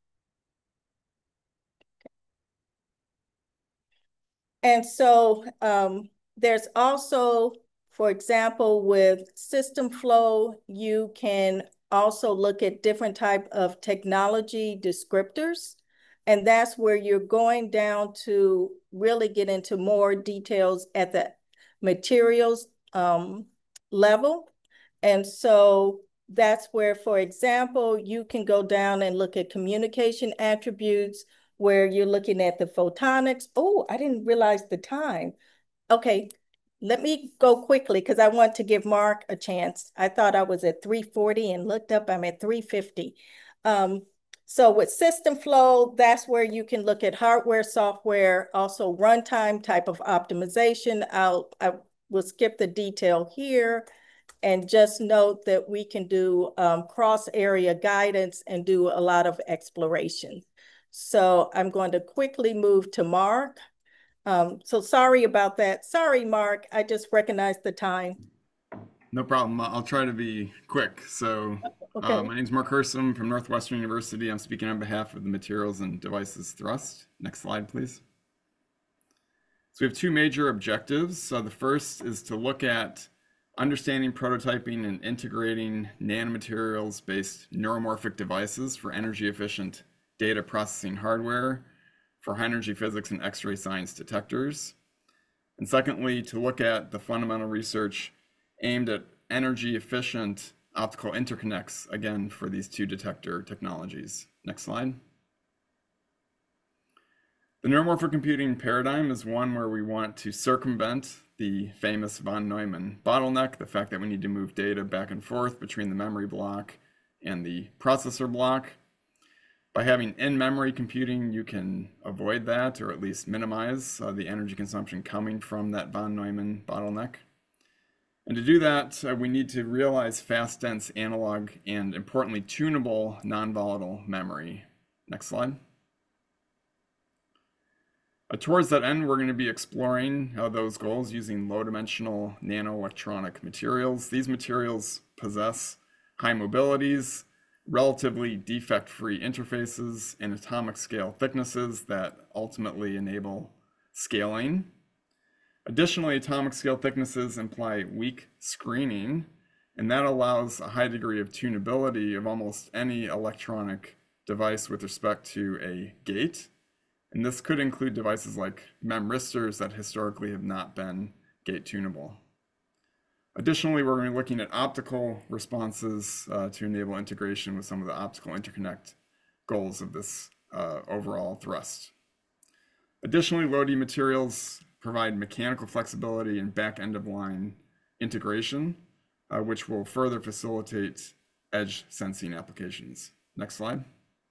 And so um, there's also, for example, with system flow, you can also look at different type of technology descriptors. And that's where you're going down to really get into more details at the materials um, level. And so that's where, for example, you can go down and look at communication attributes, where you're looking at the photonics. Oh, I didn't realize the time. Okay, let me go quickly because I want to give Mark a chance. I thought I was at three forty and looked up, I'm at three fifty. Um, so with system flow, that's where you can look at hardware, software, also runtime type of optimization. I'll, I will skip the detail here and just note that we can do um, cross area guidance and do a lot of exploration. So I'm going to quickly move to Mark. Um, so sorry about that. Sorry, Mark, I just recognized the time. No problem. I'll try to be quick. So Okay. uh, my name is Mark Hersom from Northwestern University. I'm speaking on behalf of the Materials and Devices Thrust. Next slide, please. So we have two major objectives. So the first is to look at understanding, prototyping, and integrating nanomaterials-based neuromorphic devices for energy-efficient data processing hardware for high-energy physics and X-ray science detectors. And secondly, to look at the fundamental research aimed at energy-efficient optical interconnects, again, for these two detector technologies. Next slide. The neuromorphic computing paradigm is one where we want to circumvent the famous von Neumann bottleneck, the fact that we need to move data back and forth between the memory block and the processor block. By having in-memory computing, you can avoid that, or at least minimize uh, the energy consumption coming from that von Neumann bottleneck. And to do that, uh, we need to realize fast, dense analog and, importantly, tunable non-volatile memory. Next slide. Uh, towards that end, we're going to be exploring uh, those goals using low-dimensional nanoelectronic materials. These materials possess high mobilities, relatively defect-free interfaces, and atomic scale thicknesses that ultimately enable scaling. Additionally, atomic scale thicknesses imply weak screening, and that allows a high degree of tunability of almost any electronic device with respect to a gate. And this could include devices like memristors that historically have not been gate tunable. Additionally, we're going to be looking at optical responses uh, to enable integration with some of the optical interconnect goals of this uh, overall thrust. Additionally, low-D materials provide mechanical flexibility and back end of line integration, uh, which will further facilitate edge sensing applications. Next slide.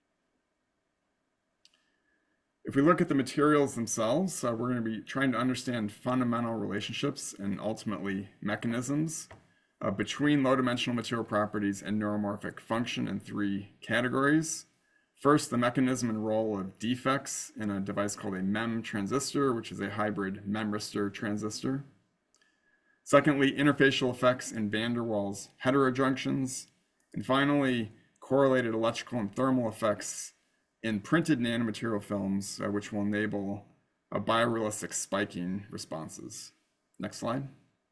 If we look at the materials themselves, uh, we're going to be trying to understand fundamental relationships and ultimately mechanisms uh, between low-dimensional material properties and neuromorphic function in three categories. First, the mechanism and role of defects in a device called a MEM transistor, which is a hybrid memristor transistor. Secondly, interfacial effects in van der Waals heterojunctions. And finally, correlated electrical and thermal effects in printed nanomaterial films, uh, which will enable a biorealistic spiking responses. Next slide.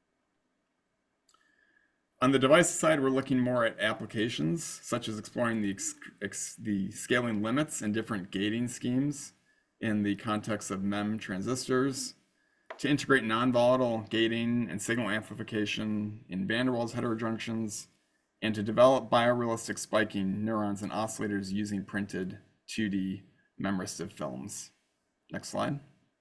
On the device side, we're looking more at applications, such as exploring the, ex ex the scaling limits and different gating schemes in the context of MEM transistors, to integrate non-volatile gating and signal amplification in van der Waals heterojunctions, and to develop biorealistic spiking neurons and oscillators using printed two D memristive films. Next slide.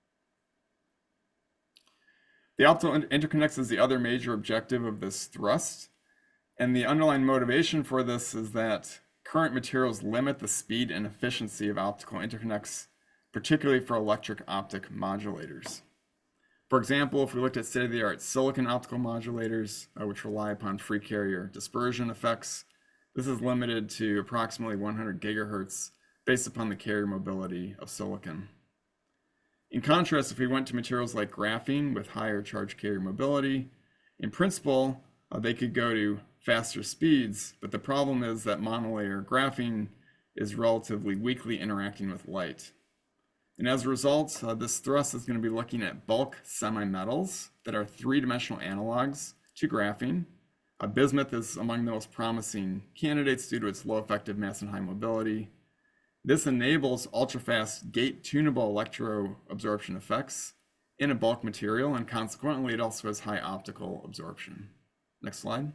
The optical interconnects is the other major objective of this thrust. And the underlying motivation for this is that current materials limit the speed and efficiency of optical interconnects, particularly for electric optic modulators. For example, if we looked at state-of-the-art silicon optical modulators, uh, which rely upon free carrier dispersion effects, this is limited to approximately one hundred gigahertz based upon the carrier mobility of silicon. In contrast, if we went to materials like graphene with higher charge carrier mobility, in principle, uh, they could go to faster speeds, but the problem is that monolayer graphene is relatively weakly interacting with light. And as a result, uh, this thrust is going to be looking at bulk semi-metals that are three-dimensional analogs to graphene. Uh, bismuth is among the most promising candidates due to its low effective mass and high mobility. This enables ultra-fast gate-tunable electro-absorption effects in a bulk material, and consequently, it also has high optical absorption. Next slide.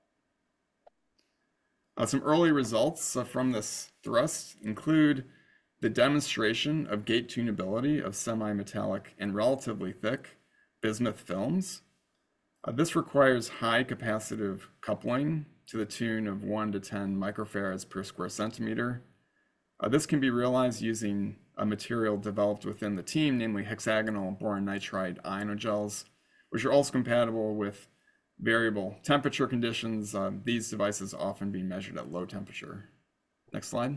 Uh, some early results uh, from this thrust include the demonstration of gate tunability of semi-metallic and relatively thick bismuth films. Uh, this requires high capacitive coupling to the tune of one to ten microfarads per square centimeter. Uh, this can be realized using a material developed within the team, namely hexagonal boron nitride ionogels, which are also compatible with variable temperature conditions. Uh, these devices often being measured at low temperature. Next slide.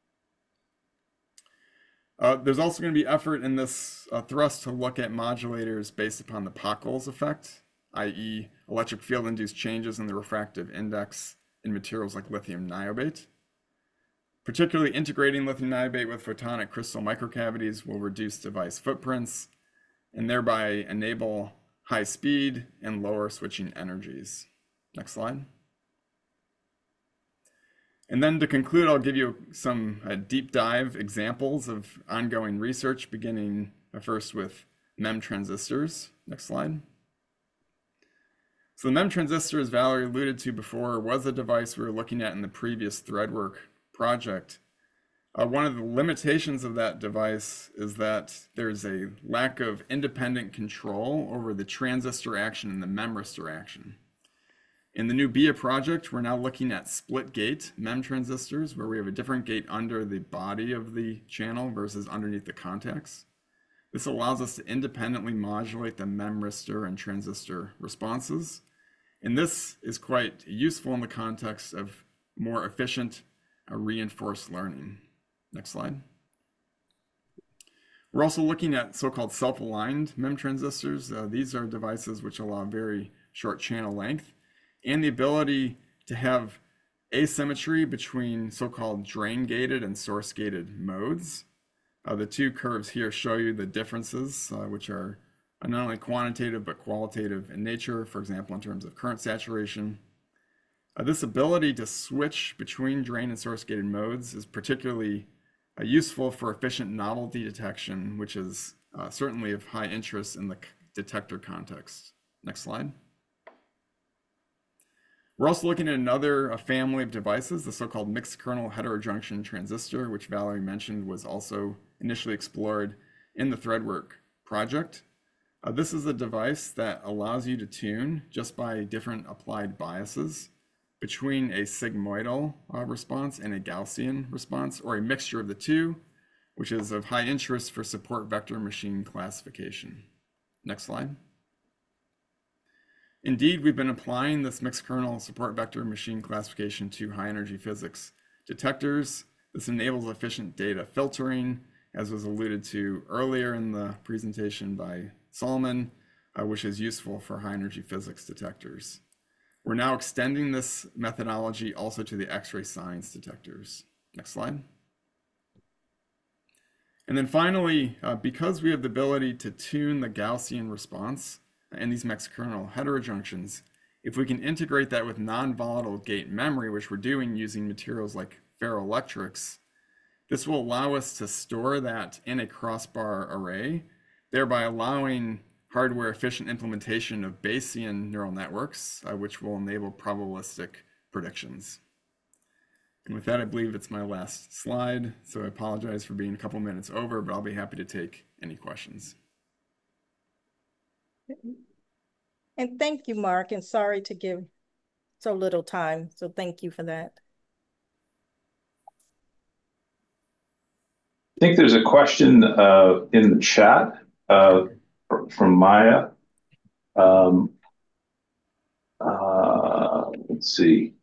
Uh, there's also going to be effort in this uh, thrust to look at modulators based upon the Pockels effect, that is electric field-induced changes in the refractive index in materials like lithium niobate. Particularly integrating lithium niobate with photonic crystal microcavities will reduce device footprints and thereby enable high speed and lower switching energies. Next slide. And then to conclude, I'll give you some uh, deep dive examples of ongoing research, beginning uh, first with MEM transistors. Next slide. So the MEM transistor, as Valerie alluded to before, was a device we were looking at in the previous ThreadWork project. Uh, one of the limitations of that device is that there's a lack of independent control over the transistor action and the memristor action. In the new B I A project, we're now looking at split gate MEM transistors, where we have a different gate under the body of the channel versus underneath the contacts. This allows us to independently modulate the memristor and transistor responses. And this is quite useful in the context of more efficient uh, reinforced learning. Next slide. We're also looking at so-called self-aligned MEM transistors. Uh, these are devices which allow very short channel length and the ability to have asymmetry between so-called drain-gated and source-gated modes. Uh, the two curves here show you the differences, uh, which are not only quantitative but qualitative in nature, for example, in terms of current saturation. Uh, this ability to switch between drain and source-gated modes is particularly uh, useful for efficient novelty detection, which is uh, certainly of high interest in the detector context. Next slide. We're also looking at another a family of devices, the so-called mixed kernel heterojunction transistor, which Valerie mentioned was also initially explored in the ThreadWork project. Uh, this is a device that allows you to tune just by different applied biases between a sigmoidal uh, response and a Gaussian response, or a mixture of the two, which is of high interest for support vector machine classification. Next slide. Indeed, we've been applying this mixed kernel support vector machine classification to high energy physics detectors. This enables efficient data filtering, as was alluded to earlier in the presentation by Solomon, uh, which is useful for high energy physics detectors. We're now extending this methodology also to the X-ray science detectors. Next slide. And then finally, uh, because we have the ability to tune the Gaussian response and these mixed kernel heterojunctions, if we can integrate that with non-volatile gate memory, which we're doing using materials like ferroelectrics, this will allow us to store that in a crossbar array, thereby allowing hardware efficient implementation of Bayesian neural networks, uh, which will enable probabilistic predictions. And with that, I believe it's my last slide. So I apologize for being a couple minutes over, but I'll be happy to take any questions. And thank you, Mark, and sorry to give so little time. So thank you for that. I think there's a question uh, in the chat uh, from Maya. Um, uh, let's see.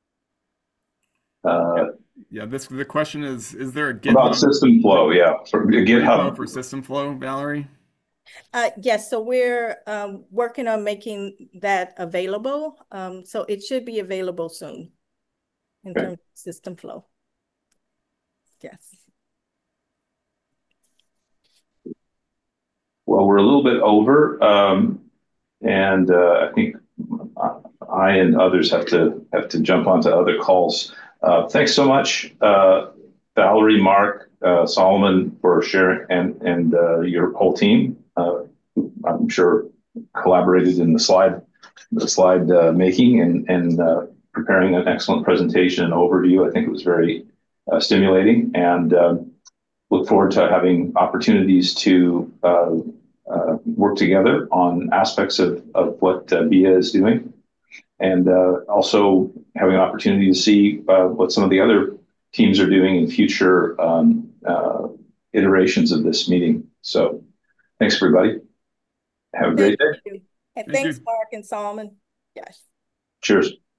Uh, yeah, this the question is: is there a GitHub about system flow? Yeah, for GitHub for system flow, Valerie? Uh, yes, so we're um, working on making that available. Um, so it should be available soon in okay. terms of system flow. Yes. Well, we're a little bit over, um, and uh, I think I and others have to have to jump onto other calls. Uh, thanks so much, uh, Valerie, Mark, uh, Solomon, for sharing, and and uh, your whole team. Uh, I'm sure collaborated in the slide, the slide uh, making and and uh, preparing an excellent presentation and overview. I think it was very uh, stimulating, and uh, look forward to having opportunities to uh, uh, work together on aspects of of what uh, B I A is doing, and uh, also having an opportunity to see uh, what some of the other teams are doing in future um, uh, iterations of this meeting. So, thanks everybody. Have a great day. You. And Thank thanks, you. Mark and Solomon. Yes. Cheers.